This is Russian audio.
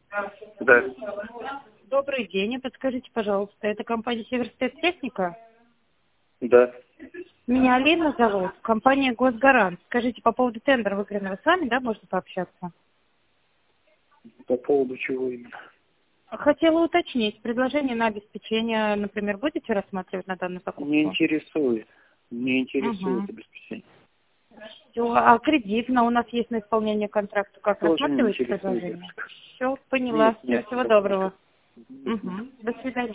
Да. Добрый день. Подскажите, пожалуйста, это компания «Северстехника»? Да. Меня Алина зовут, компания «Госгарант». Скажите, по поводу тендера выигранного с вами, да, можно пообщаться? По поводу чего именно? Хотела уточнить, предложение на обеспечение, например, будете рассматривать на данную покупку? Не интересует. Не Угу. интересует обеспечение. Все, а кредитно у нас есть на исполнение контракта. Как Тоже не рассматриваете интересует. предложение? Все, поняла. Нет. Всего доброго. Угу. До свидания.